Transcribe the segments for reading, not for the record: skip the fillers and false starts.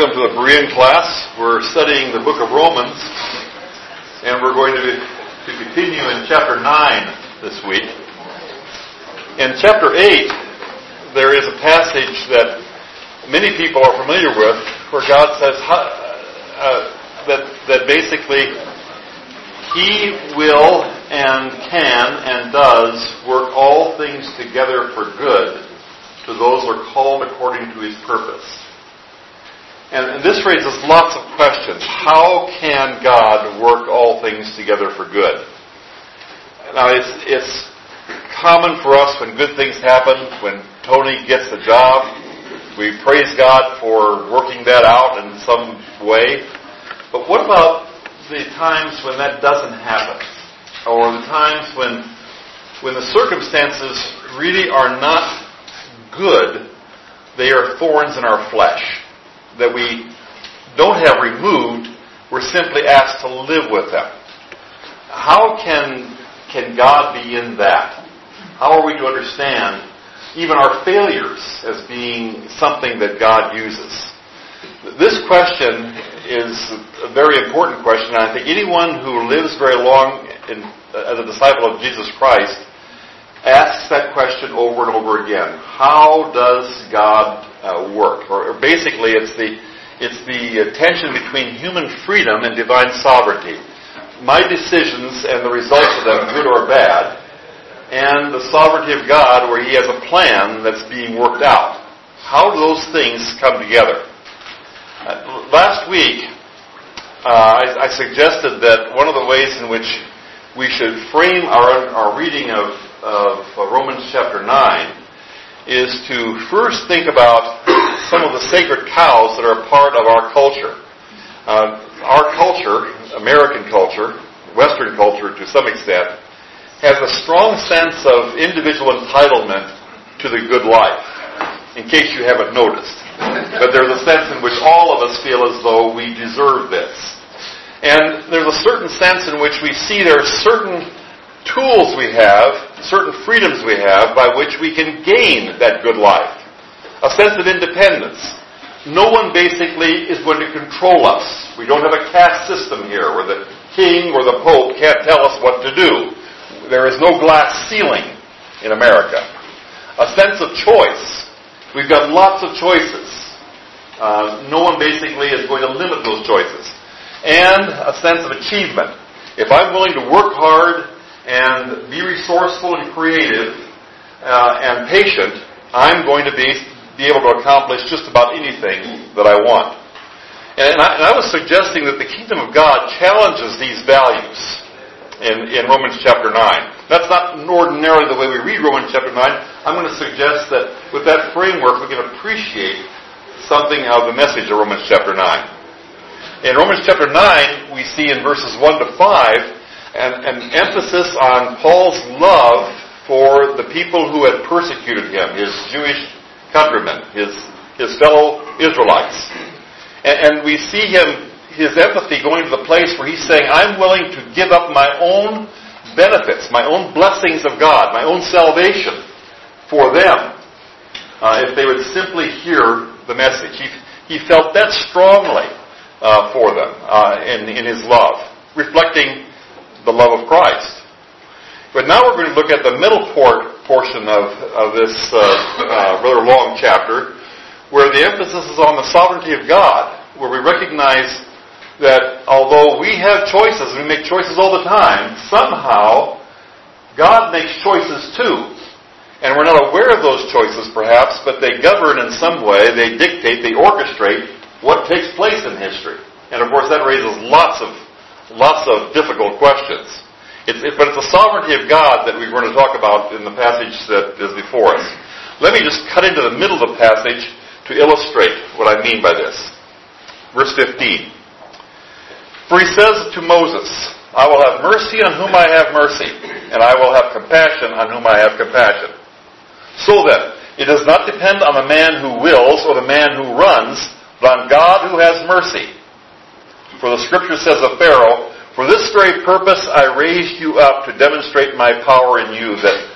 Welcome to the Berean class. We're studying the book of Romans, and we're going to continue in chapter 9 this week. In chapter 8, there is a passage that many people are familiar with, where God says that basically He will and can and does work all things together for good to those who are called according to His purpose. And this raises lots of questions. How can God work all things together for good? Now, it's common for us when good things happen, when Tony gets the job, we praise God for working that out in some way. But what about the times when that doesn't happen? Or the times when the circumstances really are not good, they are thorns in our flesh that we don't have removed, we're simply asked to live with them. How can God be in that? How are we to understand even our failures as being something that God uses? This question is a very important question, and I think anyone who lives very long as a disciple of Jesus Christ asks that question over and over again. How does God work? Or basically, it's the tension between human freedom and divine sovereignty. My decisions and the results of them, good or bad, and the sovereignty of God, where He has a plan that's being worked out. How do those things come together? Last week, I suggested that one of the ways in which we should frame our reading of Romans chapter 9 is to first think about some of the sacred cows that are a part of our culture. Our culture, American culture, Western culture to some extent, has a strong sense of individual entitlement to the good life, in case you haven't noticed. But there's a sense in which all of us feel as though we deserve this. And there's a certain sense in which we see there are certain tools we have, certain freedoms we have by which we can gain that good life. A sense of independence. No one basically is going to control us. We don't have a caste system here where the king or the pope can't tell us what to do. There is no glass ceiling in America. A sense of choice. We've got lots of choices. No one basically is going to limit those choices. And a sense of achievement. If I'm willing to work hard and be resourceful and creative and patient, I'm going to be able to accomplish just about anything that I want. And I was suggesting that the kingdom of God challenges these values in Romans chapter 9. That's not ordinarily the way we read Romans chapter 9. I'm going to suggest that with that framework we can appreciate something of the message of Romans chapter 9. In Romans chapter 9, we see in verses 1 to 5 an emphasis on Paul's love for the people who had persecuted him, his Jewish countrymen, his fellow Israelites. And we see his empathy going to the place where he's saying, I'm willing to give up my own benefits, my own blessings of God, my own salvation for them, if they would simply hear the message. He felt that strongly for them in his love, reflecting the love of Christ. But now we're going to look at the middle portion of this rather long chapter, where the emphasis is on the sovereignty of God, where we recognize that although we have choices, we make choices all the time, somehow God makes choices too. And we're not aware of those choices perhaps, but they govern in some way, they dictate, they orchestrate what takes place in history. And of course that raises lots of difficult questions. But it's the sovereignty of God that we're going to talk about in the passage that is before us. Let me just cut into the middle of the passage to illustrate what I mean by this. Verse 15. For he says to Moses, I will have mercy on whom I have mercy, and I will have compassion on whom I have compassion. So then, it does not depend on the man who wills or the man who runs, but on God who has mercy. For the Scripture says of Pharaoh, for this very purpose I raised you up to demonstrate my power in you,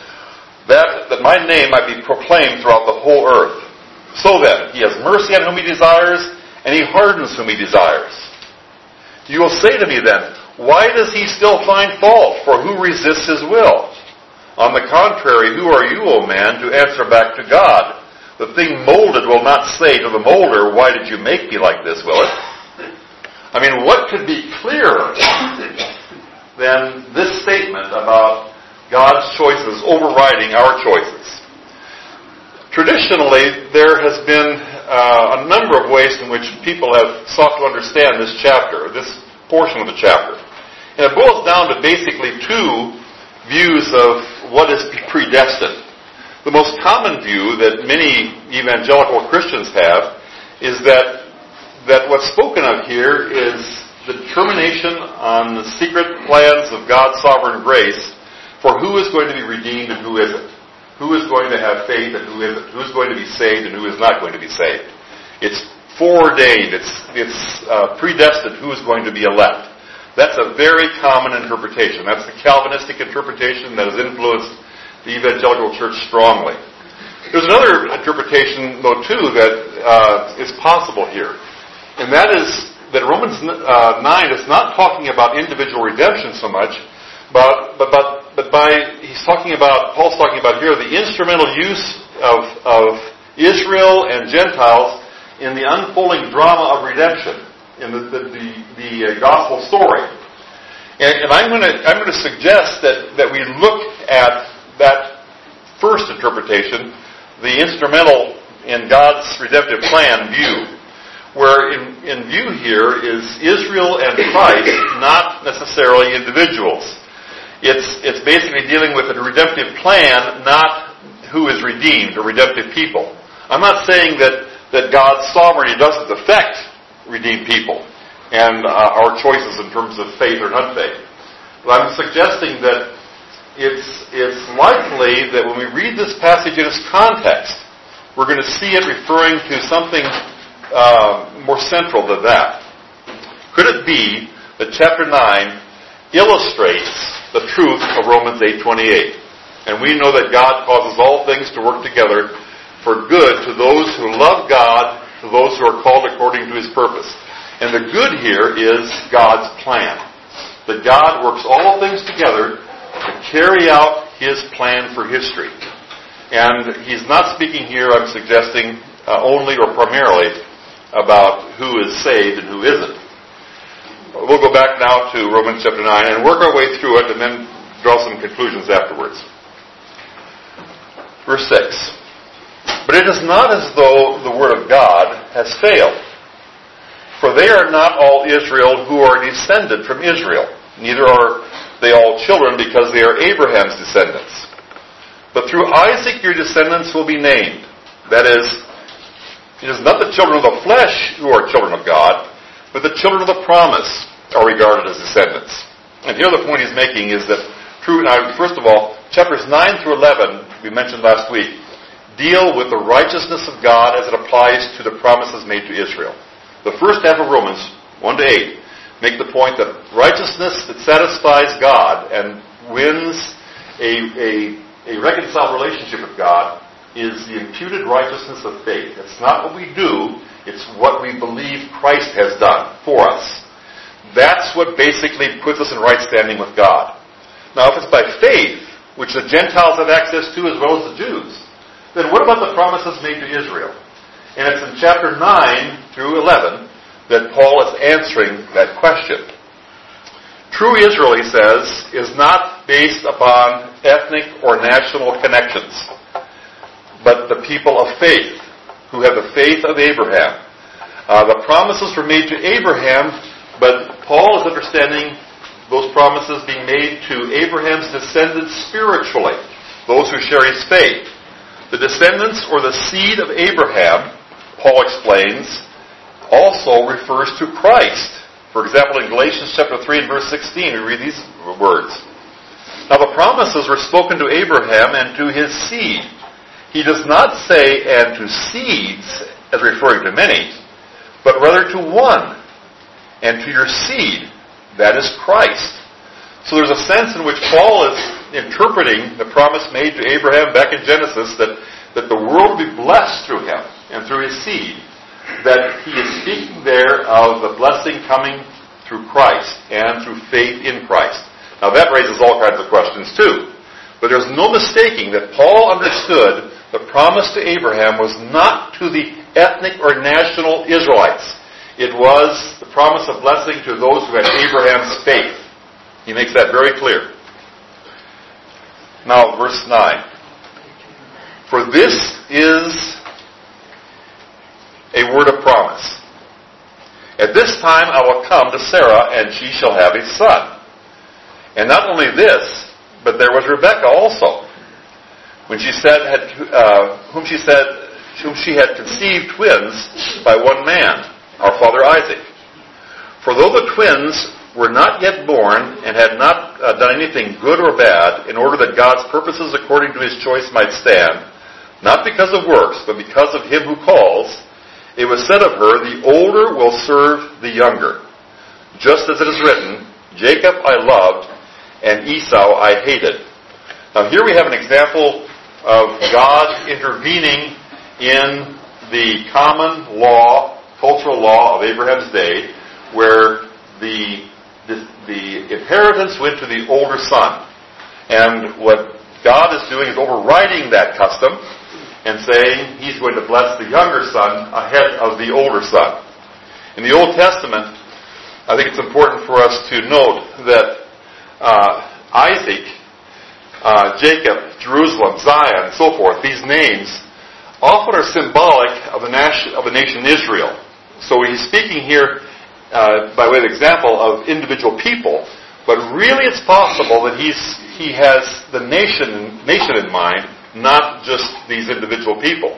that my name might be proclaimed throughout the whole earth. So then, He has mercy on whom He desires, and he hardens whom he desires. You will say to me then, why does he still find fault? For who resists his will? On the contrary, who are you, O man, to answer back to God? The thing molded will not say to the molder, why did you make me like this, will it? I mean, what could be clearer than this statement about God's choices overriding our choices? Traditionally, there has been a number of ways in which people have sought to understand this chapter, this portion of the chapter. And it boils down to basically two views of what is predestined. The most common view that many evangelical Christians have is that what's spoken of here is the determination on the secret plans of God's sovereign grace for who is going to be redeemed and who isn't. Who is going to have faith and who isn't? Who's going to be saved and who is not going to be saved? It's foreordained. It's predestined who is going to be elect. That's a very common interpretation. That's the Calvinistic interpretation that has influenced the evangelical church strongly. There's another interpretation, though, too, that is possible here. And that is that Romans 9 is not talking about individual redemption so much, but Paul's talking about here the instrumental use of Israel and Gentiles in the unfolding drama of redemption, in the gospel story. And I'm going to suggest that we look at that first interpretation, the instrumental in God's redemptive plan view, where in view here is Israel and Christ, not necessarily individuals. It's basically dealing with a redemptive plan, not who is redeemed, or redemptive people. I'm not saying that God's sovereignty doesn't affect redeemed people and our choices in terms of faith or unfaith. But I'm suggesting that it's likely that when we read this passage in its context, we're going to see it referring to something more central than that. Could it be that chapter 9 illustrates the truth of Romans 8:28? And we know that God causes all things to work together for good to those who love God, to those who are called according to His purpose. And the good here is God's plan. That God works all things together to carry out His plan for history. And He's not speaking here, I'm suggesting, only or primarily about who is saved and who isn't. We'll go back now to Romans chapter 9 and work our way through it and then draw some conclusions afterwards. Verse 6. But it is not as though the word of God has failed. For they are not all Israel who are descended from Israel. Neither are they all children because they are Abraham's descendants. But through Isaac your descendants will be named. That is, it is not the children of the flesh who are children of God, but the children of the promise are regarded as descendants. And here the point he's making is that first of all, chapters 9 through 11, we mentioned last week, deal with the righteousness of God as it applies to the promises made to Israel. The first half of Romans, 1 to 8, make the point that righteousness that satisfies God and wins a reconciled relationship with God is the imputed righteousness of faith. It's not what we do, it's what we believe Christ has done for us. That's what basically puts us in right standing with God. Now, if it's by faith, which the Gentiles have access to as well as the Jews, then what about the promises made to Israel? And it's in chapter 9 through 11 that Paul is answering that question. True Israel, he says, is not based upon ethnic or national connections, but the people of faith, who have the faith of Abraham. The promises were made to Abraham, but Paul is understanding those promises being made to Abraham's descendants spiritually, those who share his faith. The descendants or the seed of Abraham, Paul explains, also refers to Christ. For example, in Galatians chapter 3 and verse 16, we read these words. Now the promises were spoken to Abraham and to his seed. He does not say, and to seeds, as referring to many, but rather to one, and to your seed, that is Christ. So there's a sense in which Paul is interpreting the promise made to Abraham back in Genesis that the world will be blessed through him and through his seed. that he is speaking there of the blessing coming through Christ and through faith in Christ. Now that raises all kinds of questions too. But there's no mistaking that Paul understood the promise to Abraham was not to the ethnic or national Israelites. It was the promise of blessing to those who had Abraham's faith. He makes that very clear. Now, verse 9. For this is a word of promise. At this time I will come to Sarah, and she shall have a son. And not only this, but there was Rebekah also, whom she had conceived twins by one man, our father Isaac. For though the twins were not yet born and had not done anything good or bad, in order that God's purposes according to his choice might stand, not because of works, but because of him who calls, it was said of her, the older will serve the younger. Just as it is written, Jacob I loved, and Esau I hated. Now here we have an example of God intervening in the common law, cultural law of Abraham's day, where the inheritance went to the older son. And what God is doing is overriding that custom and saying he's going to bless the younger son ahead of the older son. In the Old Testament, I think it's important for us to note that Isaac, Jacob, Jerusalem, Zion, and so forth, these names often are symbolic of the nation Israel. So he's speaking here by way of example of individual people, but really it's possible that he has the nation in mind, not just these individual people.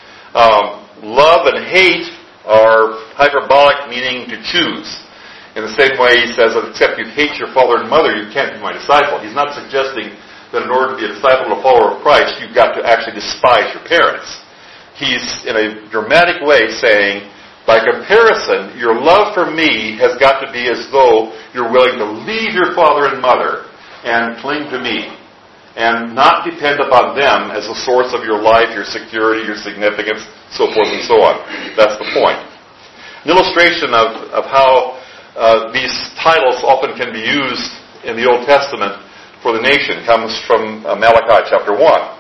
Love and hate are hyperbolic, meaning to choose. In the same way he says, except you hate your father and mother, you can't be my disciple. He's not suggesting that in order to be a disciple and a follower of Christ, you've got to actually despise your parents. He's, in a dramatic way, saying, by comparison, your love for me has got to be as though you're willing to leave your father and mother and cling to me, and not depend upon them as a source of your life, your security, your significance, so forth and so on. That's the point. An illustration of how these titles often can be used in the Old Testament for the nation comes from Malachi chapter 1.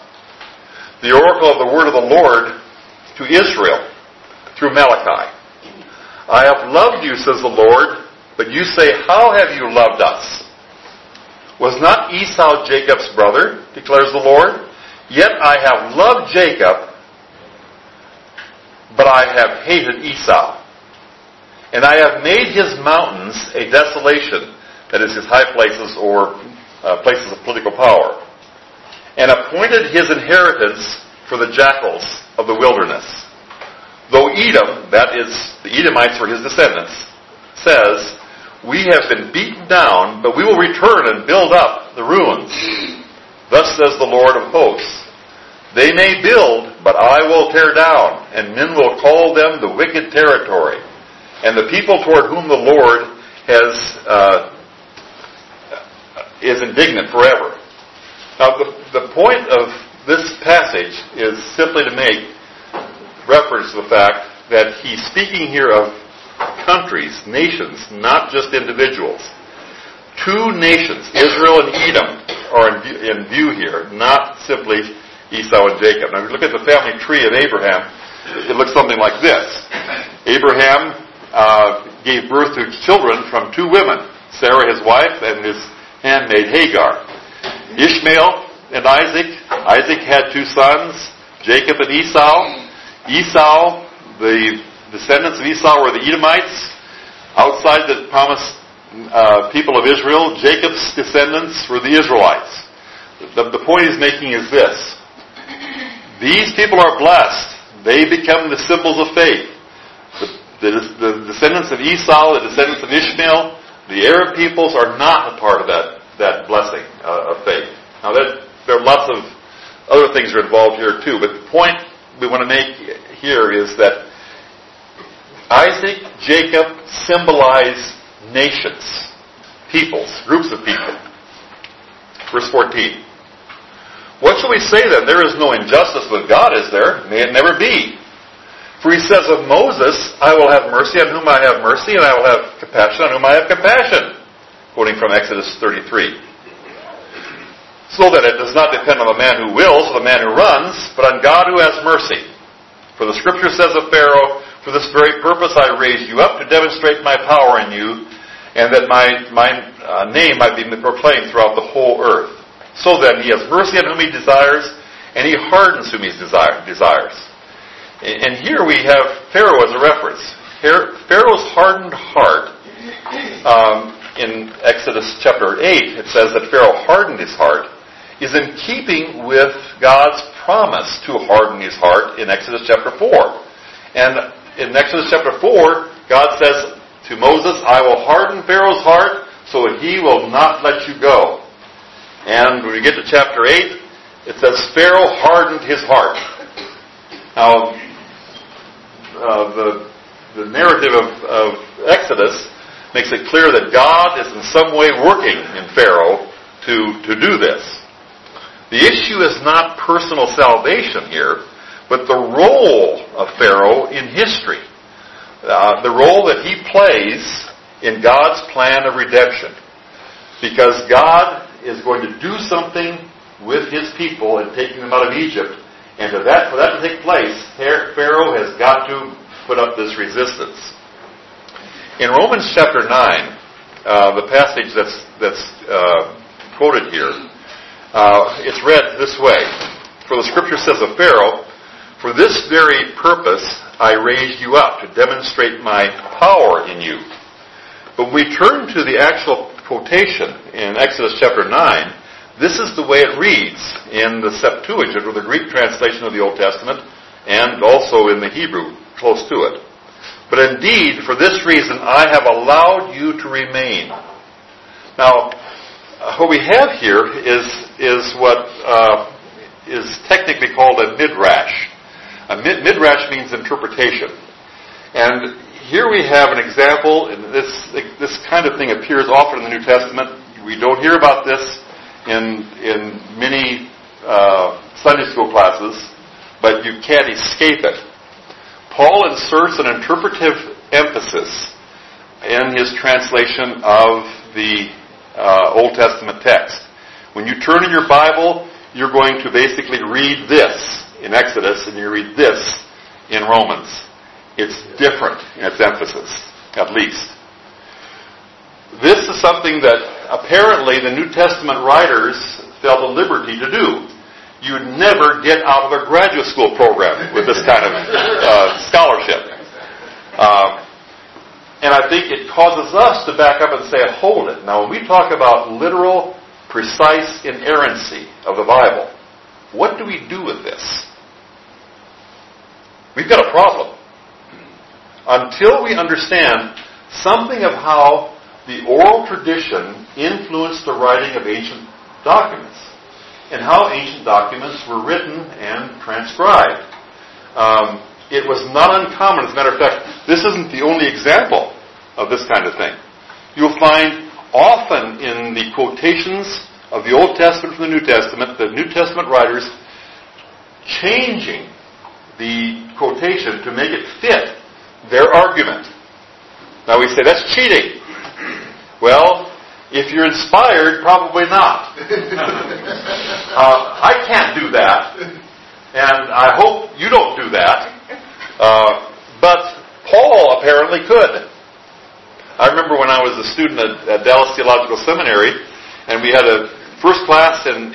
The oracle of the word of the Lord to Israel through Malachi. I have loved you, says the Lord, but you say, how have you loved us? Was not Esau Jacob's brother, declares the Lord? Yet I have loved Jacob, but I have hated Esau. And I have made his mountains a desolation, that is, his high places or places of political power, and appointed his inheritance for the jackals of the wilderness. Though Edom, that is, the Edomites were his descendants, says, we have been beaten down, but we will return and build up the ruins. Thus says the Lord of hosts, they may build, but I will tear down, and men will call them the wicked territory, and the people toward whom the Lord is indignant forever. Now, the point of this passage is simply to make reference to the fact that he's speaking here of countries, nations, not just individuals. Two nations, Israel and Edom, are in view here, not simply Esau and Jacob. Now, if you look at the family tree of Abraham, it looks something like this. Abraham gave birth to children from two women, Sarah his wife and his handmaid Hagar. Ishmael and Isaac. Isaac had two sons, Jacob and Esau. Esau, the descendants of Esau were the Edomites, outside the promised people of Israel. Jacob's descendants were the Israelites. The point he's making is this. These people are blessed. They become the symbols of faith. The descendants of Esau, the descendants of Ishmael, the Arab peoples are not a part of that blessing of faith. Now, there are lots of other things that are involved here too, but the point we want to make here is that Isaac, Jacob symbolize nations, peoples, groups of people. Verse 14. What shall we say then? There is no injustice with God, is there? May it never be. For he says of Moses, I will have mercy on whom I have mercy, and I will have compassion on whom I have compassion. Quoting from Exodus 33. So that it does not depend on the man who wills or the man who runs, but on God who has mercy. For the Scripture says of Pharaoh, for this very purpose I raised you up to demonstrate my power in you, and that my name might be proclaimed throughout the whole earth. So then, he has mercy on whom he desires, and he hardens whom he desires. And here we have Pharaoh as a reference. Pharaoh's hardened heart, in Exodus chapter 8, it says that Pharaoh hardened his heart, is in keeping with God's promise to harden his heart in Exodus chapter 4. And in Exodus chapter 4, God says to Moses, I will harden Pharaoh's heart so that he will not let you go. And when we get to chapter 8, it says Pharaoh hardened his heart. Now, the narrative of Exodus makes it clear that God is in some way working in Pharaoh to do this. The issue is not personal salvation here, but the role of Pharaoh in history. The role that he plays in God's plan of redemption. Because God is going to do something with his people and taking them out of Egypt. And for that to take place, Pharaoh has got to put up this resistance. In Romans chapter 9, the passage that's quoted here, it's read this way. For the Scripture says of Pharaoh, for this very purpose I raised you up to demonstrate my power in you. But when we turn to the actual quotation in Exodus chapter 9, this is the way it reads in the Septuagint, or the Greek translation of the Old Testament, and also in the Hebrew, close to it. But indeed, for this reason, I have allowed you to remain. Now, what we have here is what is technically called a midrash. A midrash means interpretation. And here we have an example, and this kind of thing appears often in the New Testament. We don't hear about this in many Sunday school classes, but you can't escape it. Paul inserts an interpretive emphasis in his translation of the Old Testament text. When you turn in your Bible, you're going to basically read this in Exodus, and you read this in Romans. It's different in its emphasis, at least. This is something that apparently the New Testament writers felt a liberty to do. You'd never get out of a graduate school program with this kind of scholarship. And I think it causes us to back up and say, hold it. Now, when we talk about literal, precise inerrancy of the Bible, what do we do with this? We've got a problem. Until we understand something of how the oral tradition influenced the writing of ancient documents, and how ancient documents were written and transcribed. It was not uncommon. As a matter of fact, this isn't the only example of this kind of thing. You'll find often in the quotations of the Old Testament from the New Testament writers changing the quotation to make it fit their argument. Now we say, that's cheating. Well, if you're inspired, probably not. I can't do that, and I hope you don't do that. But Paul apparently could. I remember when I was a student at Dallas Theological Seminary, and we had a first class in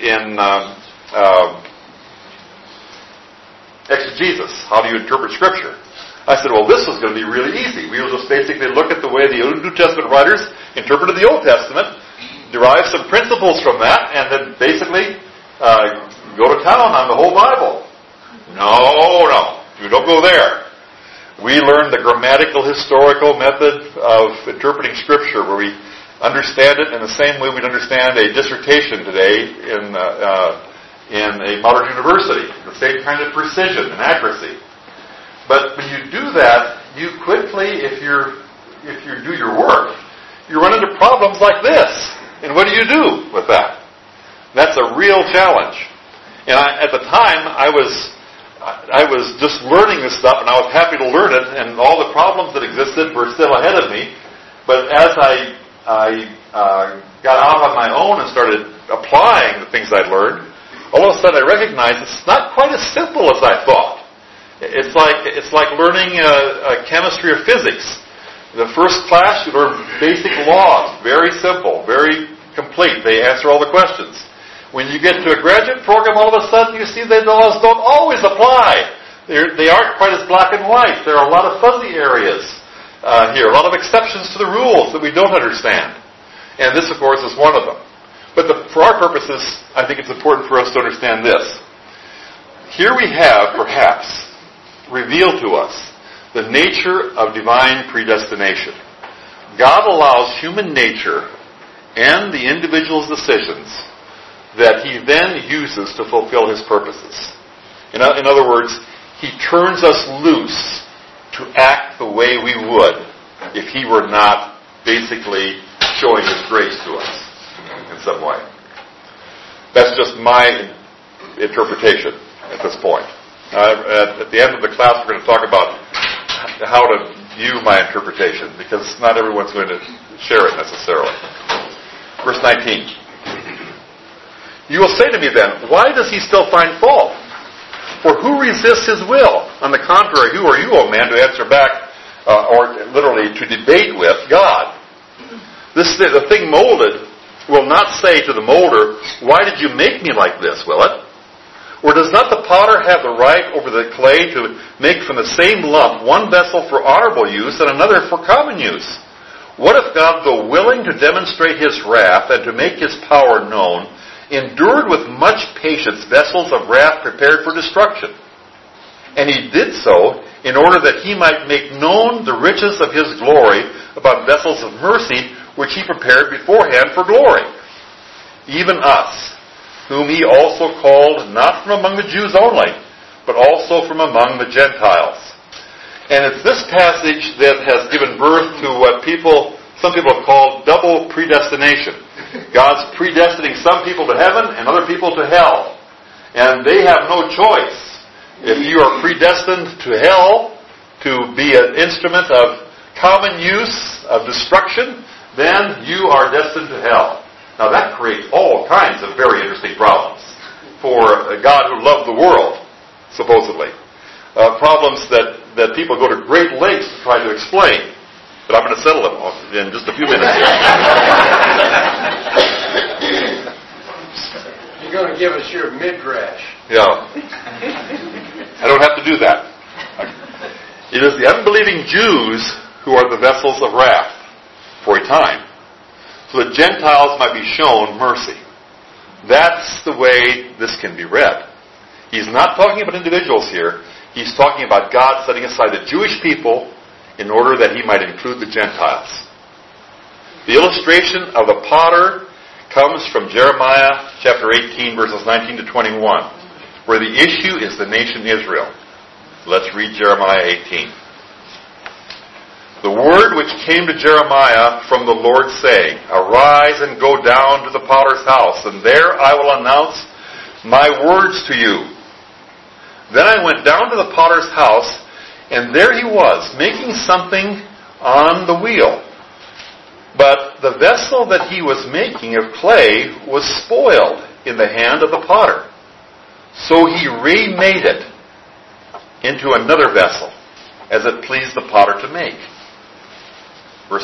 exegesis. How do you interpret Scripture? I said, well, this is going to be really easy. We will just basically look at the way the New Testament writers interpreted the Old Testament, derive some principles from that, and then basically go to town on the whole Bible. No, you don't go there. We learned the grammatical, historical method of interpreting Scripture, where we understand it in the same way we'd understand a dissertation today in a modern university. The same kind of precision and accuracy. But when you do that, you quickly, if you do your work, you run into problems like this. And what do you do with that? That's a real challenge. And at the time, I was I was just learning this stuff, and I was happy to learn it, and all the problems that existed were still ahead of me. But as I got out on my own and started applying the things I'd learned, all of a sudden I recognized it's not quite as simple as I thought. It's like learning chemistry or physics. The first class, you learn basic laws, very simple, very complete. They answer all the questions. When you get to a graduate program, all of a sudden you see that the laws don't always apply. They aren't quite as black and white. There are a lot of fuzzy areas here, a lot of exceptions to the rules that we don't understand. And this, of course, is one of them. But for our purposes, I think it's important for us to understand this. Here we have, perhaps, revealed to us the nature of divine predestination. God allows human nature and the individual's decisions that He then uses to fulfill His purposes. In other words, He turns us loose to act the way we would if He were not basically showing His grace to us in some way. That's just my interpretation at this point. At the end of the class, we're going to talk about how to view my interpretation, because not everyone's going to share it necessarily. Verse 19. You will say to me then, why does he still find fault? For who resists his will? On the contrary, who are you, O man, to answer back, or literally to debate with God? The thing molded will not say to the molder, why did you make me like this, will it? Or does not the potter have the right over the clay to make from the same lump one vessel for honorable use and another for common use? What if God, though willing to demonstrate His wrath and to make His power known, endured with much patience vessels of wrath prepared for destruction? And He did so in order that He might make known the riches of His glory about vessels of mercy, which He prepared beforehand for glory. Even us, whom He also called not from among the Jews only, but also from among the Gentiles. And it's this passage that has given birth to what some people have called double predestination. God's predestining some people to heaven and other people to hell. And they have no choice. If you are predestined to hell to be an instrument of common use, of destruction, then you are destined to hell. Now that creates all kinds of very interesting problems for a God who loved the world, supposedly. Problems that people go to great lengths to try to explain. But I'm going to settle them in just a few minutes here. You're going to give us your midrash. Yeah. I don't have to do that. It is the unbelieving Jews who are the vessels of wrath for a time, so the Gentiles might be shown mercy. That's the way this can be read. He's not talking about individuals here. He's talking about God setting aside the Jewish people in order that He might include the Gentiles. The illustration of the potter comes from Jeremiah chapter 18, verses 19 to 21, where the issue is the nation Israel. Let's read Jeremiah 18. The word which came to Jeremiah from the Lord, saying, Arise and go down to the potter's house, and there I will announce my words to you. Then I went down to the potter's house, and there he was, making something on the wheel. But the vessel that he was making of clay was spoiled in the hand of the potter. So he remade it into another vessel, as it pleased the potter to make. Verse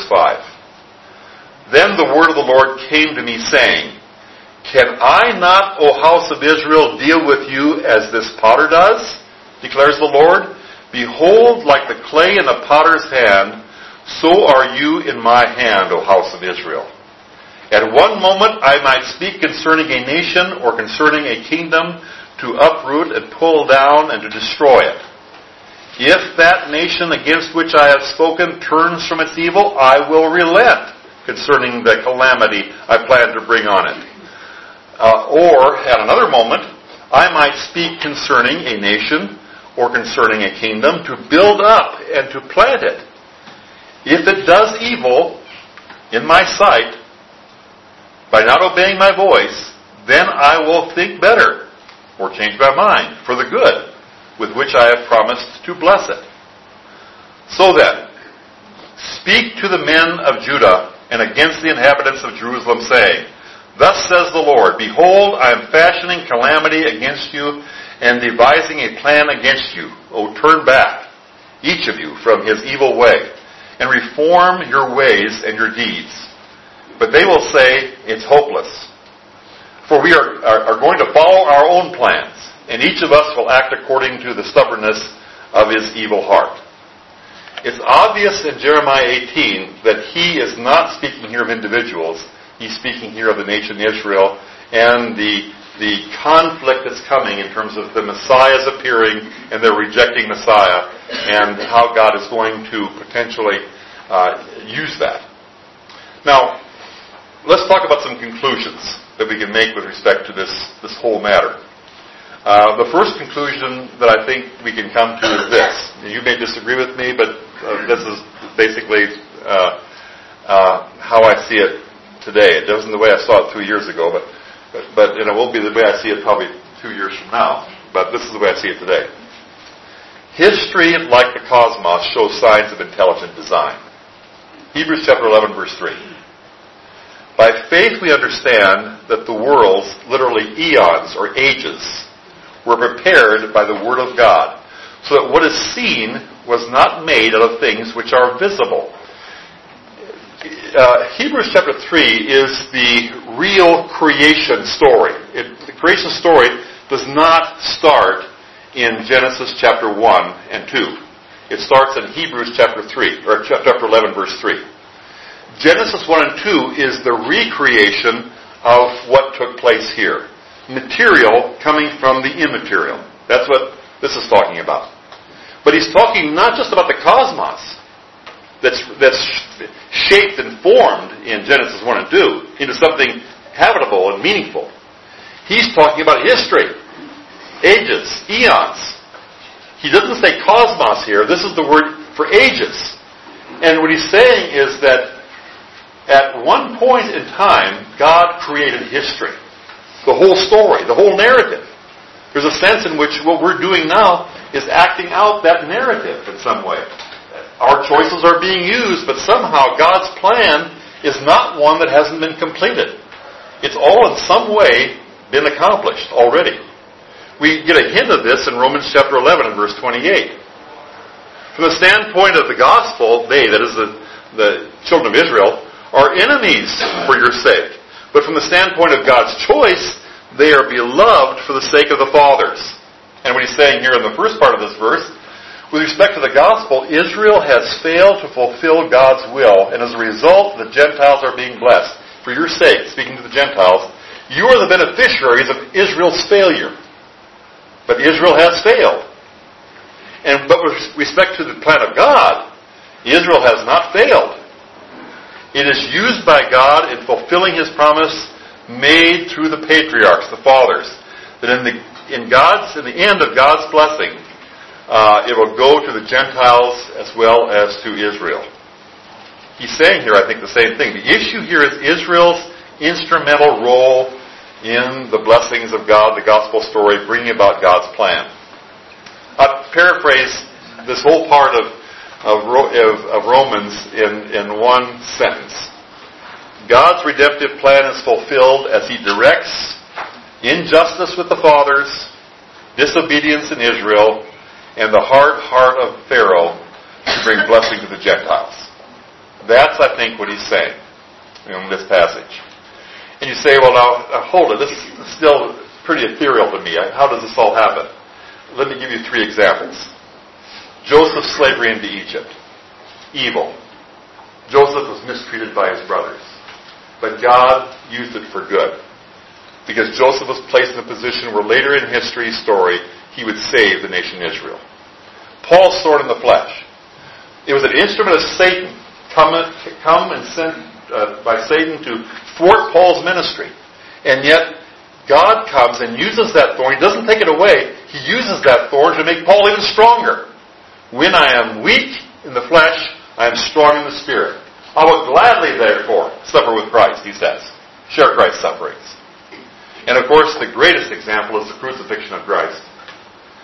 5. Then the word of the Lord came to me, saying, Can I not, O house of Israel, deal with you as this potter does? Declares the Lord. Behold, like the clay in the potter's hand, so are you in my hand, O house of Israel. At one moment I might speak concerning a nation or concerning a kingdom to uproot and pull down and to destroy it. If that nation against which I have spoken turns from its evil, I will relent concerning the calamity I plan to bring on it. Or, at another moment, I might speak concerning a nation or concerning a kingdom to build up and to plant it. If it does evil in my sight, by not obeying my voice, then I will think better or change my mind for the good with which I have promised to bless it. So then, speak to the men of Judah and against the inhabitants of Jerusalem, saying, Thus says the Lord, Behold, I am fashioning calamity against you and devising a plan against you. O turn back, each of you, from his evil way, and reform your ways and your deeds. But they will say, It's hopeless. For we are going to follow our own plans, and each of us will act according to the stubbornness of his evil heart. It's obvious in Jeremiah 18 that he is not speaking here of individuals. He's speaking here of the nation Israel and the conflict that's coming in terms of the Messiah's appearing and they're rejecting Messiah and how God is going to potentially use that. Now, let's talk about some conclusions that we can make with respect to this whole matter. The first conclusion that I think we can come to is this. You may disagree with me, but this is basically how I see it today. It wasn't the way I saw it 2 years ago, but it will be the way I see it probably 2 years from now. But this is the way I see it today. History, like the cosmos, shows signs of intelligent design. Hebrews chapter 11, verse 3. By faith we understand that the worlds, literally eons or ages, were prepared by the Word of God, so that what is seen was not made out of things which are visible. Hebrews chapter 3 is the real creation story. The creation story does not start in Genesis chapter 1 and 2. It starts in Hebrews chapter 3, or chapter 11, verse 3. Genesis 1 and 2 is the recreation of what took place here. Material coming from the immaterial. That's what this is talking about. But he's talking not just about the cosmos that's shaped and formed in Genesis 1 and 2 into something habitable and meaningful. He's talking about history, ages, eons. He doesn't say cosmos here. This is the word for ages. And what he's saying is that at one point in time, God created history. The whole story, the whole narrative. There's a sense in which what we're doing now is acting out that narrative in some way. Our choices are being used, but somehow God's plan is not one that hasn't been completed. It's all in some way been accomplished already. We get a hint of this in Romans chapter 11 and verse 28. From the standpoint of the gospel, they, that is the children of Israel, are enemies for your sake. But from the standpoint of God's choice, they are beloved for the sake of the fathers. And what he's saying here in the first part of this verse, with respect to the gospel, Israel has failed to fulfill God's will, and as a result, the Gentiles are being blessed. For your sake, speaking to the Gentiles, you are the beneficiaries of Israel's failure. But Israel has failed. But with respect to the plan of God, Israel has not failed. It is used by God in fulfilling His promise made through the patriarchs, the fathers, that in the end of God's blessing, it will go to the Gentiles as well as to Israel. He's saying here, I think, the same thing. The issue here is Israel's instrumental role in the blessings of God, the gospel story, bringing about God's plan. I'll paraphrase this whole part of Romans in one sentence. God's redemptive plan is fulfilled as He directs injustice with the fathers, disobedience in Israel, and the hard heart of Pharaoh to bring blessing to the Gentiles. That's, I think, what he's saying in this passage. And you say, well, now, hold it. This is still pretty ethereal to me. How does this all happen? Let me give you 3 examples. Joseph's slavery into Egypt. Evil. Joseph was mistreated by his brothers. But God used it for good. Because Joseph was placed in a position where later in history's story, he would save the nation Israel. Paul's sword in the flesh. It was an instrument of Satan come and sent by Satan to thwart Paul's ministry. And yet, God comes and uses that thorn. He doesn't take it away. He uses that thorn to make Paul even stronger. When I am weak in the flesh, I am strong in the spirit. I will gladly, therefore, suffer with Christ, he says. Share Christ's sufferings. And of course, the greatest example is the crucifixion of Christ.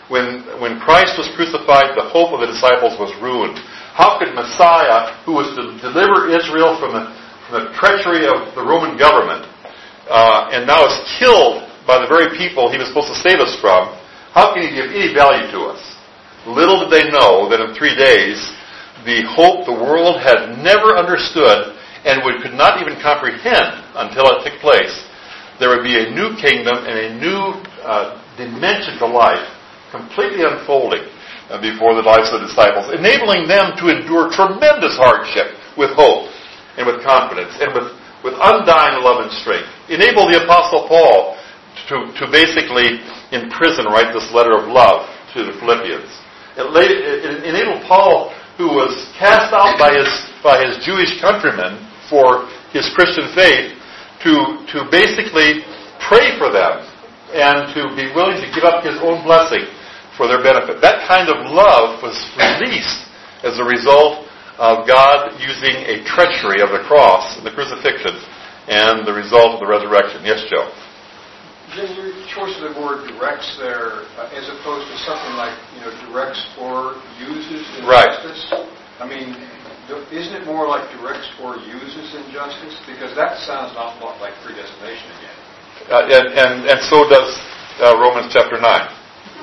When Christ was crucified, the hope of the disciples was ruined. How could Messiah, who was to deliver Israel from the treachery of the Roman government, and now is killed by the very people he was supposed to save us from, how can he give any value to us? Little did they know that in 3 days, the hope the world had never understood and could not even comprehend until it took place, there would be a new kingdom and a new dimension to life completely unfolding before the lives of the disciples, enabling them to endure tremendous hardship with hope and with confidence and with undying love and strength. Enable the Apostle Paul to basically in prison write this letter of love to the Philippians. It enabled Paul, who was cast out by his Jewish countrymen for his Christian faith, to basically pray for them and to be willing to give up his own blessing for their benefit. That kind of love was released as a result of God using a treachery of the cross and the crucifixion and the result of the resurrection. Yes, Joe? Jim, your choice of the word directs there, as opposed to something like, directs or uses in justice. I mean, isn't it more like directs or uses in justice? Because that sounds an awful lot like predestination again. And so does Romans chapter 9.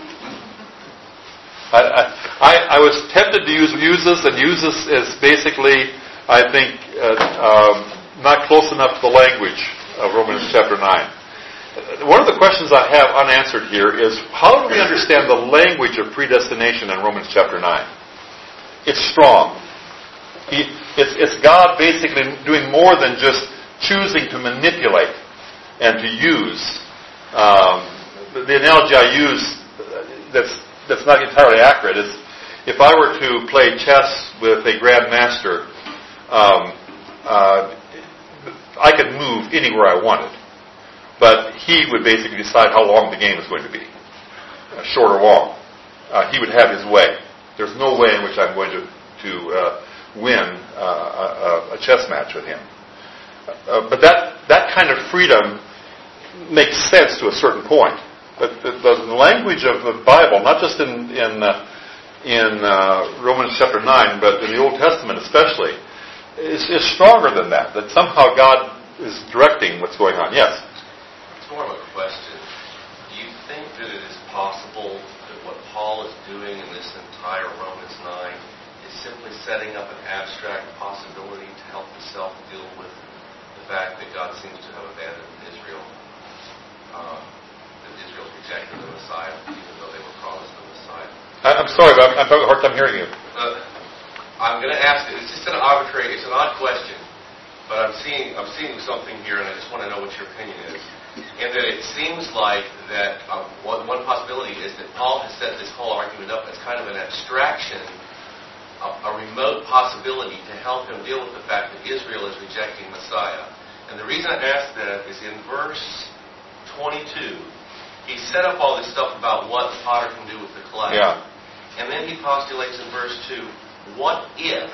I was tempted to use uses, and uses is basically, I think, not close enough to the language of Romans chapter 9. One of the questions I have unanswered here is, how do we understand the language of predestination in Romans chapter 9? It's strong. It's God basically doing more than just choosing to manipulate and to use. The analogy I use that's not entirely accurate is, if I were to play chess with a grandmaster, I could move anywhere I wanted, but he would basically decide how long the game is going to be, short or long. He would have his way. There's no way in which I'm going to win a chess match with him. But that kind of freedom makes sense to a certain point. But the language of the Bible, not just in Romans chapter 9, but in the Old Testament especially, is stronger than that. That somehow God is directing what's going on. Yes? It's more of a question. Do you think that it is possible that what Paul is doing in this entire Romans 9 is simply setting up an abstract possibility to help himself deal with the fact that God seems to have abandoned Israel? That Israel's rejected the Messiah, even though they were promised the Messiah. I'm sorry, but I'm having a hard time hearing you. I'm going to ask it. It's just an arbitrary. It's an odd question, but I'm seeing something here, and I just want to know what your opinion is. And that it seems like that one possibility is that Paul has set this whole argument up as kind of an abstraction, a remote possibility to help him deal with the fact that Israel is rejecting Messiah. And the reason I ask that is in verse 22, he set up all this stuff about what the potter can do with the clay. Yeah. And then he postulates in verse 2, what if,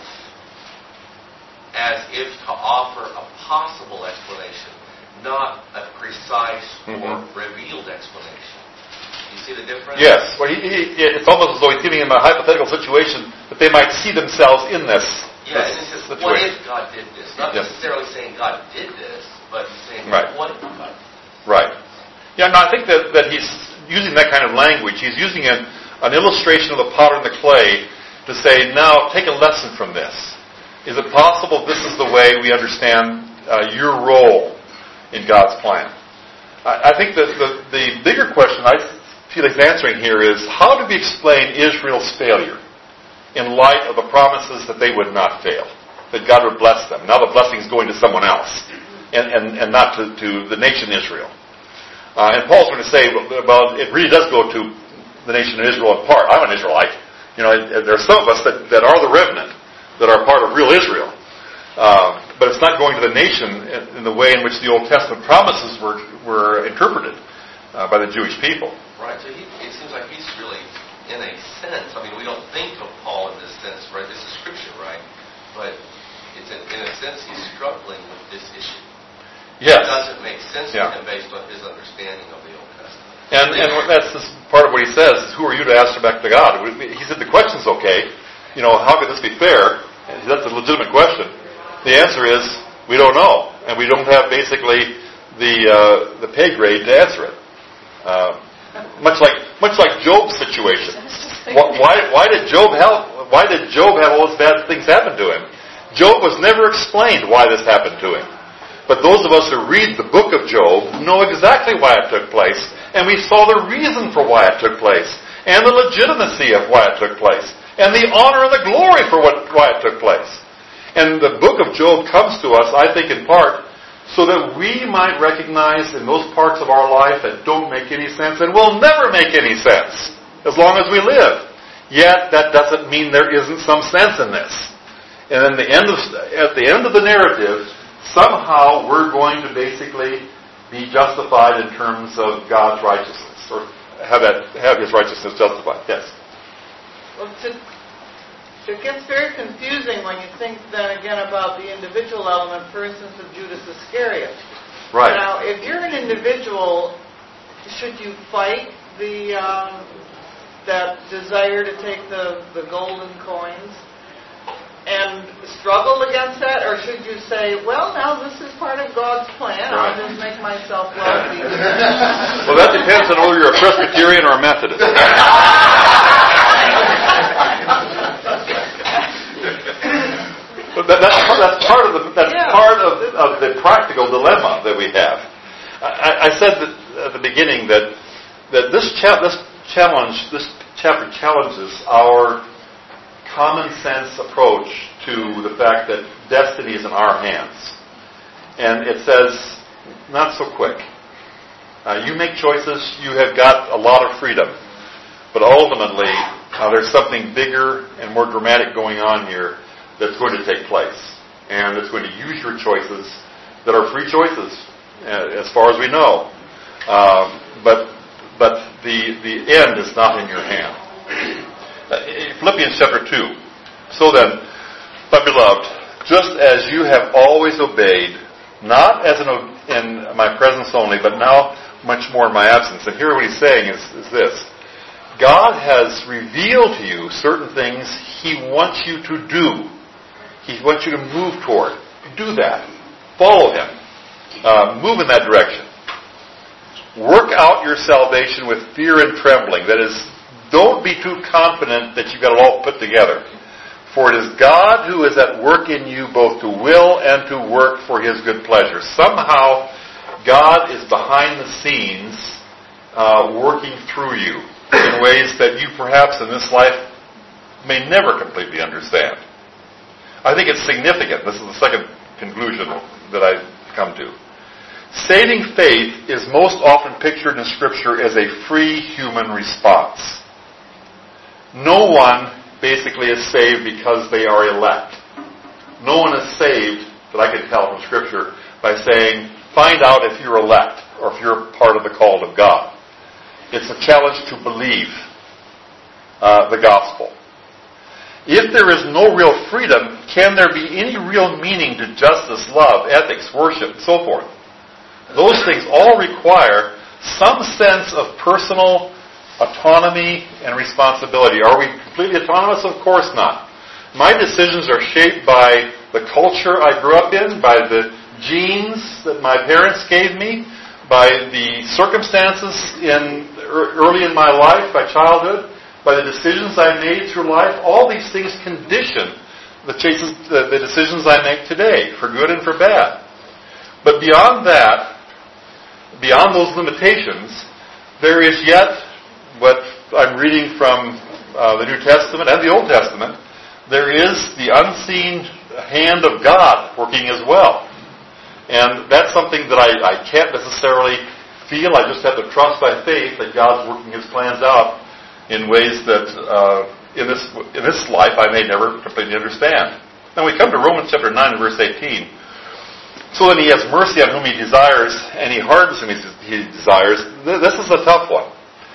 as if to offer a possible explanation, not a precise or revealed explanation. You see the difference? Yes. Well, it's almost as though he's giving him a hypothetical situation that they might see themselves in this. Yeah, and he says, what if God did this? Not necessarily saying God did this, but saying, what if God did this? Right. Yeah, no, I think that he's using that kind of language. He's using an illustration of the potter and the clay to say, now, take a lesson from this. Is it possible this is the way we understand your role in God's plan? I think that the bigger question I feel he's answering here is, how do we explain Israel's failure in light of the promises that they would not fail, that God would bless them? Now the blessing is going to someone else, and not to the nation Israel. And Paul's going to say, well, it really does go to the nation of Israel in part. I'm an Israelite. There are some of us that are the remnant, that are part of real Israel. But it's not going to the nation in the way in which the Old Testament promises were interpreted by the Jewish people. Right. So it seems like he's really, in a sense, we don't think of Paul in this sense, right? This is Scripture, right? But it's in a sense he's struggling with this issue. Yes. It doesn't make sense to him based on his understanding of the Old Testament. And that's just part of what he says, is who are you to answer back to God? He said the question's okay. How could this be fair? And that's a legitimate question. The answer is, we don't know. And we don't have basically the pay grade to answer it. Much like Job's situation. Why did Job have all these bad things happen to him? Job was never explained why this happened to him. But those of us who read the book of Job know exactly why it took place, and we saw the reason for why it took place, and the legitimacy of why it took place, and the honor and the glory for why it took place. And the book of Job comes to us, I think, in part, so that we might recognize in those parts of our life that don't make any sense and will never make any sense as long as we live. Yet that doesn't mean there isn't some sense in this. And at the end of the narrative, somehow we're going to basically be justified in terms of God's righteousness, or have His righteousness justified. Yes? Well, it gets very confusing when you think then again about the individual element, for instance, of Judas Iscariot. Right. Now, if you're an individual, should you fight that desire to take the golden coins and struggle against that, or should you say, well, now this is part of God's plan, I'll just make myself wealthy? Well, that depends on whether you're a Presbyterian or a Methodist. But that's part of the practical dilemma that we have. I said that at the beginning that this chapter challenges our common sense approach to the fact that destiny is in our hands. And it says, not so quick. You make choices, you have got a lot of freedom. But ultimately, there's something bigger and more dramatic going on here that's going to take place. And it's going to use your choices that are free choices, as far as we know. But the end is not in your hand. Philippians chapter 2. So then, my beloved, just as you have always obeyed, not as in my presence only, but now much more in my absence. And here what he's saying is this. God has revealed to you certain things He wants you to do. He wants you to move toward. Do that. Follow Him. Move in that direction. Work out your salvation with fear and trembling. That is, don't be too confident that you've got it all put together. For it is God who is at work in you both to will and to work for His good pleasure. Somehow, God is behind the scenes working through you in ways that you perhaps in this life may never completely understand. I think it's significant. This is the second conclusion that I come to. Saving faith is most often pictured in Scripture as a free human response. No one basically is saved because they are elect. No one is saved, that I can tell from Scripture, by saying, find out if you're elect or if you're part of the called of God. It's a challenge to believe the gospel. If there is no real freedom, can there be any real meaning to justice, love, ethics, worship, and so forth? Those things all require some sense of personal autonomy and responsibility. Are we completely autonomous? Of course not. My decisions are shaped by the culture I grew up in, by the genes that my parents gave me, by the circumstances early in my life, by childhood, by the decisions I made through life. All these things condition the decisions I make today, for good and for bad. But beyond that, beyond those limitations, there is yet what I'm reading from the New Testament and the Old Testament. There is the unseen hand of God working as well. And that's something that I can't necessarily feel. I just have to trust by faith that God's working His plans out in ways that in this life I may never completely understand. Now we come to Romans chapter 9 and verse 18. So then He has mercy on whom He desires, and He hardens whom He desires. This is a tough one.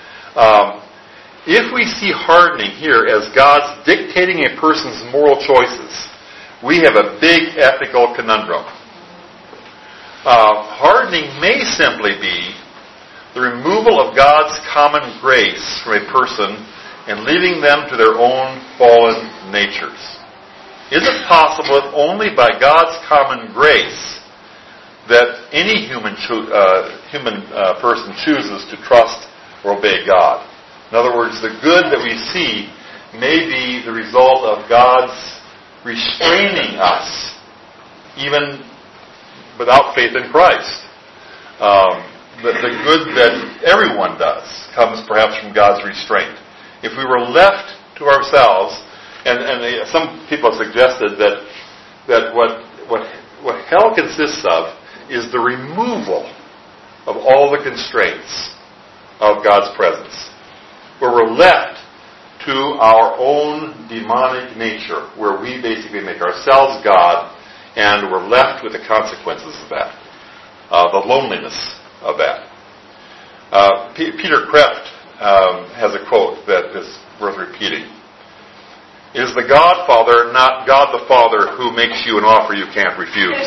If we see hardening here as God's dictating a person's moral choices, we have a big ethical conundrum. Hardening may simply be the removal of God's common grace from a person and leaving them to their own fallen natures. Is it possible that only by God's common grace that any human person chooses to trust or obey God? In other words, the good that we see may be the result of God's restraining us, even without faith in Christ. The good that everyone does comes perhaps from God's restraint. If we were left to ourselves, and some people have suggested that what hell consists of is the removal of all the constraints of God's presence, where we're left to our own demonic nature, where we basically make ourselves God, and we're left with the consequences of that, the loneliness of that. Peter Kreeft has a quote that is worth repeating. It is the Godfather, not God the Father, who makes you an offer you can't refuse.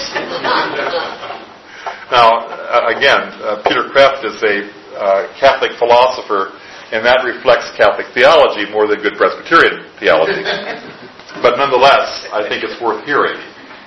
Now, again, Peter Kreeft is a Catholic philosopher, and that reflects Catholic theology more than good Presbyterian theology. But nonetheless, I think it's worth hearing.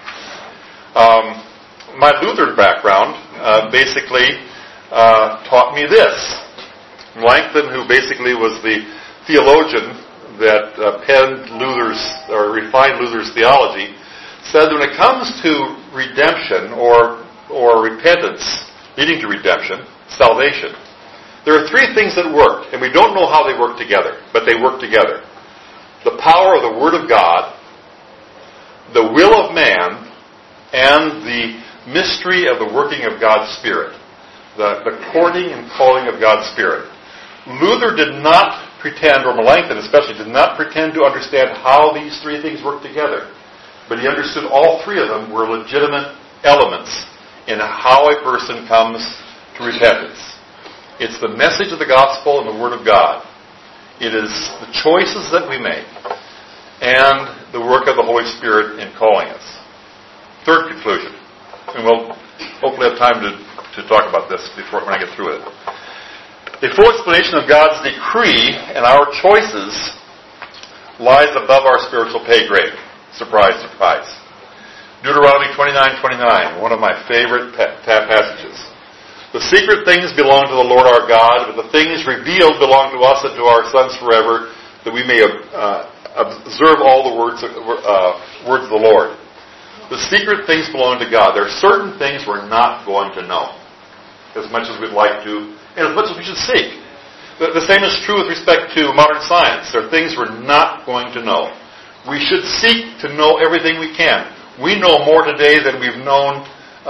My Lutheran background basically taught me this. Melanchthon, who basically was the theologian that penned Luther's, or refined Luther's theology, said when it comes to redemption or repentance leading to redemption, salvation, there are three things that work, and we don't know how they work together, but they work together. The power of the Word of God, the will of man, and the mystery of the working of God's Spirit, the courting and calling of God's Spirit. Luther did not pretend, or Melanchthon especially, did not pretend to understand how these three things work together. But he understood all three of them were legitimate elements in how a person comes to repentance. It's the message of the gospel and the Word of God. It is the choices that we make and the work of the Holy Spirit in calling us. Third conclusion, and we'll hopefully have time to talk about this before when I get through it. A full explanation of God's decree and our choices lies above our spiritual pay grade. Surprise, surprise. Deuteronomy 29:29, one of my favorite passages. The secret things belong to the Lord our God, but the things revealed belong to us and to our sons forever, that we may observe all the words of the Lord. The secret things belong to God. There are certain things we're not going to know, as much as we'd like to, and as much as we should seek. The same is true with respect to modern science. There are things we're not going to know. We should seek to know everything we can. We know more today than we've known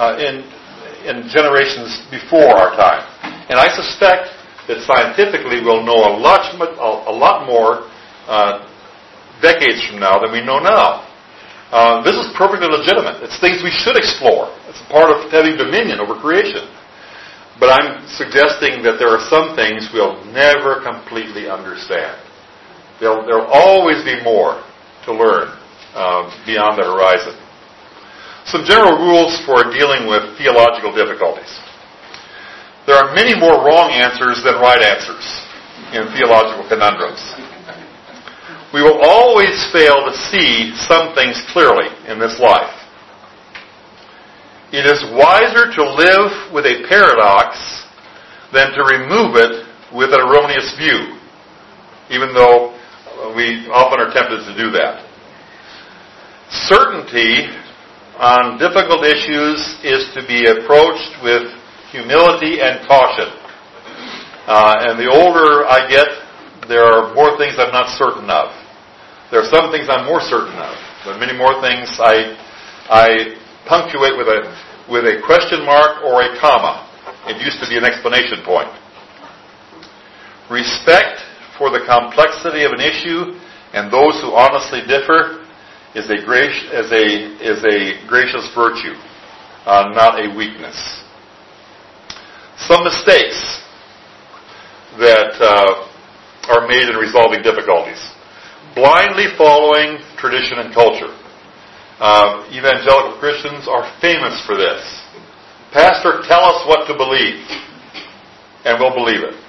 in generations before our time. And I suspect that scientifically we'll know a lot more decades from now than we know now. This is perfectly legitimate. It's things we should explore. It's part of having dominion over creation. But I'm suggesting that there are some things we'll never completely understand. There'll always be more to learn beyond the horizon. Some general rules for dealing with theological difficulties. There are many more wrong answers than right answers in theological conundrums. We will always fail to see some things clearly in this life. It is wiser to live with a paradox than to remove it with an erroneous view, even though we often are tempted to do that. Certainty on difficult issues is to be approached with humility and caution. And the older I get, there are more things I'm not certain of. There are some things I'm more certain of, but many more things I punctuate with a question mark or a comma. It used to be an explanation point. Respect for the complexity of an issue and those who honestly differ is a gracious virtue, not a weakness. Some mistakes that are made in resolving difficulties. Blindly following tradition and culture. Evangelical Christians are famous for this. Pastor, tell us what to believe. and we'll believe it.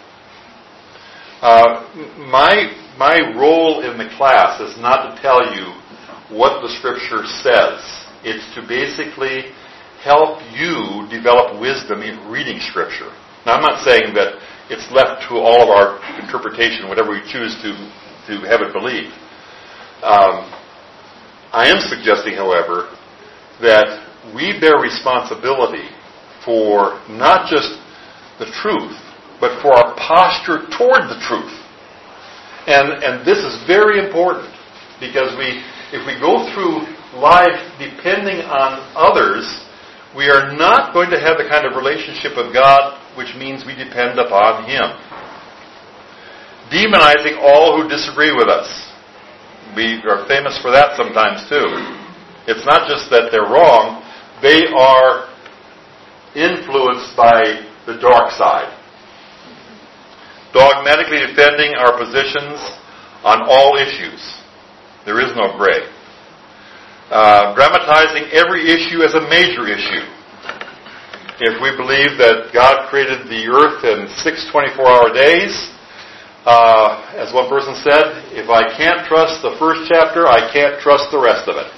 My role in the class is not to tell you what the Scripture says. It's to basically help you develop wisdom in reading Scripture. Now, I'm not saying that it's left to all of our interpretation, whatever we choose to have it believe. I am suggesting, however, that we bear responsibility for not just the truth, but for our posture toward the truth. And this is very important, because if we go through life depending on others, we are not going to have the kind of relationship with God which means we depend upon Him. Demonizing all who disagree with us. We are famous for that sometimes too. It's not just that they're wrong, they are influenced by the dark side. Dogmatically defending our positions on all issues. There is no gray. Dramatizing every issue as a major issue. If we believe that God created the earth in 6 24-hour days, as one person said, if I can't trust the first chapter, I can't trust the rest of it.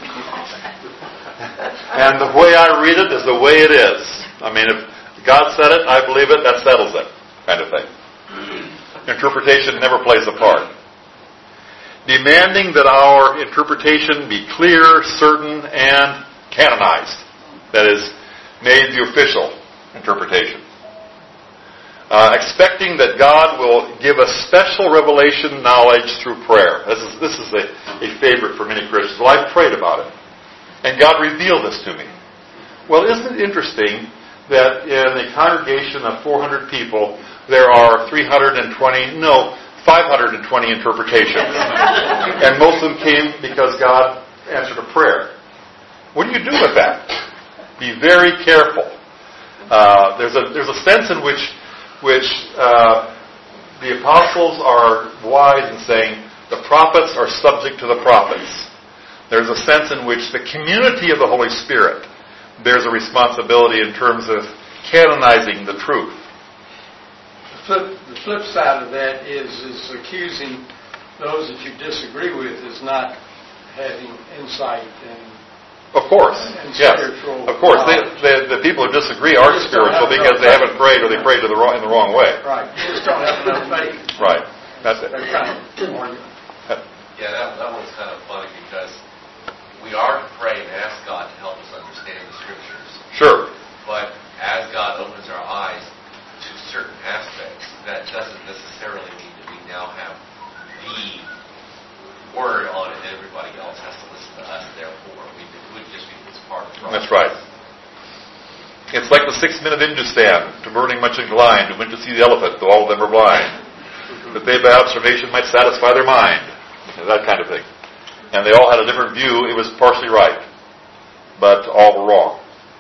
And the way I read it is the way it is. I mean, if God said it, I believe it, that settles it, kind of thing. Interpretation never plays a part. Demanding that our interpretation be clear, certain, and canonized. That is, made the official interpretation. Expecting that God will give us special revelation knowledge through prayer. This is a favorite for many Christians. Well, I've prayed about it, and God revealed this to me. Well, isn't it interesting that in a congregation of 400 people, there are 520 interpretations. And most of them came because God answered a prayer. What do you do with that? Be very careful. There's a sense in which the apostles are wise in saying the prophets are subject to the prophets. There's a sense in which the community of the Holy Spirit bears a responsibility in terms of canonizing the truth. The flip side of that is accusing those that you disagree with as not having insight and of course, yes. Of course, the people who disagree are spiritual because they haven't prayed or they prayed in the wrong way. Right. You just don't have enough faith. Right. That's it. Yeah, that one's kind of funny because we are to pray and ask God to help us understand the Scriptures. Sure. But as God opens our eyes to certain aspects, that doesn't necessarily mean that we now have the word on it and everybody else has to listen to us, therefore. It would just be this part of the process. That's right. It's like the 6-minute Hindustan to Burning Mönchengladbach, who went to see the elephant, though all of them were blind. That they by observation might satisfy their mind. That kind of thing. And they all had a different view. It was partially right, but all were wrong.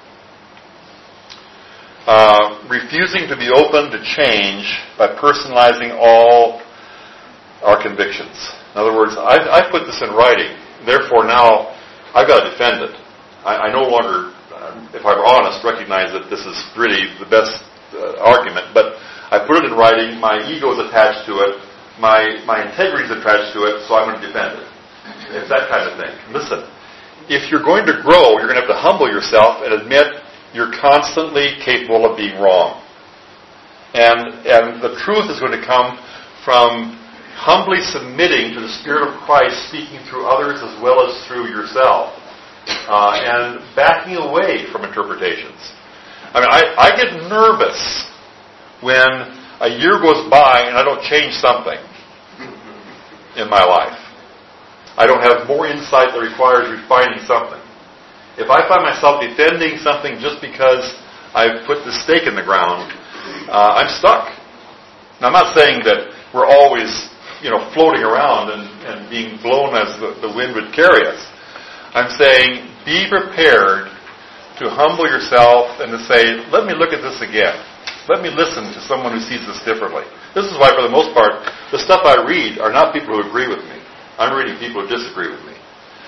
Refusing to be open to change by personalizing all our convictions. In other words, I put this in writing. Therefore, now I've got to defend it. I no longer, if I'm honest, recognize that this is really the best argument. But I put it in writing. My ego is attached to it. My integrity is attached to it, so I'm going to defend it. It's that kind of thing. Listen, if you're going to grow, you're going to have to humble yourself and admit you're constantly capable of being wrong. And the truth is going to come from humbly submitting to the Spirit of Christ speaking through others as well as through yourself. And backing away from interpretations. I mean, I get nervous when a year goes by and I don't change something in my life. I don't have more insight that requires refining something. If I find myself defending something just because I've put the stake in the ground, I'm stuck. Now, I'm not saying that we're always, floating around and being blown as the wind would carry us. I'm saying be prepared to humble yourself and to say, let me look at this again. Let me listen to someone who sees this differently. This is why, for the most part, the stuff I read are not people who agree with me. I'm reading people who disagree with me.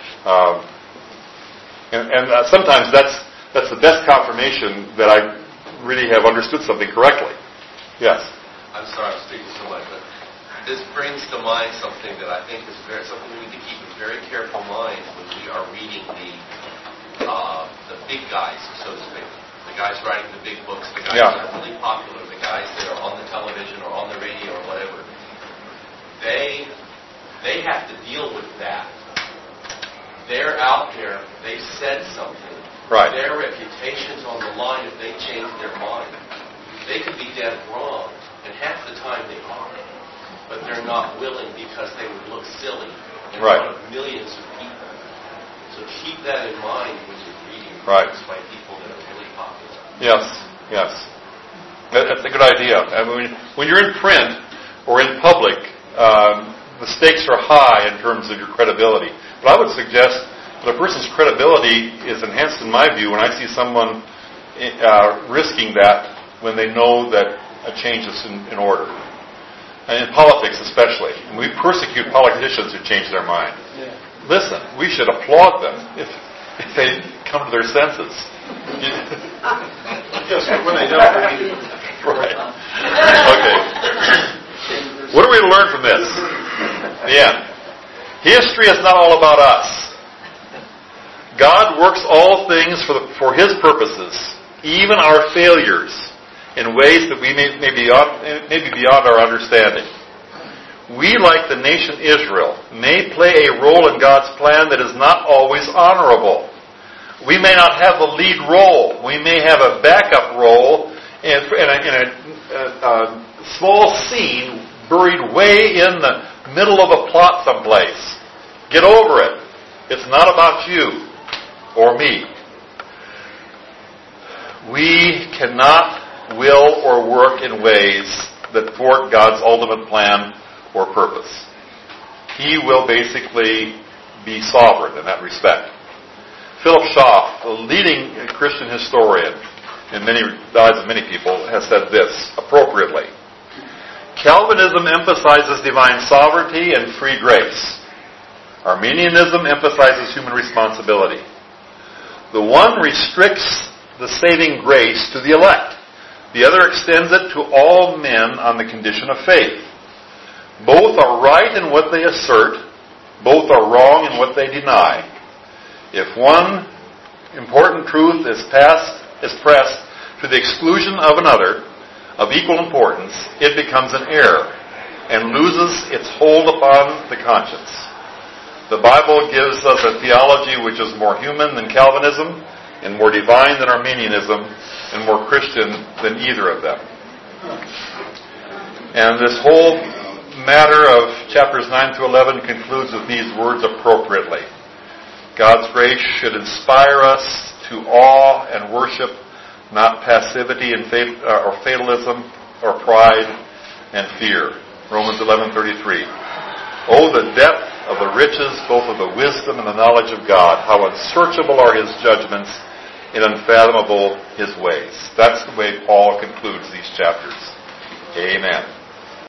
And sometimes that's the best confirmation that I really have understood something correctly. Yes. I'm sorry I'm speaking so much, but this brings to mind something that I think is something we need to keep in very careful mind when we are reading the big guys, so to speak. The guys writing the big books, the guys that are really popular, the guys that are on the television or on the radio or whatever. They have to deal with that. They're out there, they've said something. Right. Their reputation's on the line if they change their mind. They could be dead wrong, and half the time they are. But they're not willing because they would look silly in front of millions of people. So keep that in mind when you're reading books by people that are really popular. Yes, yes. That's a good idea. I mean, when you're in print or in public, the stakes are high in terms of your credibility. But I would suggest that a person's credibility is enhanced, in my view, when I see someone risking that when they know that a change is in order. And in politics especially. And we persecute politicians who change their mind. Yeah. Listen, we should applaud them if they come to their senses. Just when they don't. Right. Okay. What are we to learn from this? The end. History is not all about us. God works all things for His purposes, even our failures, in ways that we may be beyond our understanding. We, like the nation Israel, may play a role in God's plan that is not always honorable. We may not have the lead role. We may have a backup role in a small scene buried way in the middle of a plot someplace. Get over it. It's not about you or me. We cannot will or work in ways that thwart God's ultimate plan or purpose. He will basically be sovereign in that respect. Philip Schaff, a leading Christian historian in the eyes of many people, has said this appropriately. Calvinism emphasizes divine sovereignty and free grace. Arminianism emphasizes human responsibility. The one restricts the saving grace to the elect. The other extends it to all men on the condition of faith. Both are right in what they assert. Both are wrong in what they deny. If one important truth is pressed to the exclusion of another of equal importance, it becomes an error and loses its hold upon the conscience. The Bible gives us a theology which is more human than Calvinism, and more divine than Arminianism, and more Christian than either of them. And this whole matter of chapters 9 to 11 concludes with these words appropriately. God's grace should inspire us to awe and worship, not passivity and or fatalism or pride and fear. Romans 11:33. Oh, the depth of the riches, both of the wisdom and the knowledge of God. How unsearchable are His judgments and unfathomable His ways. That's the way Paul concludes these chapters. Amen.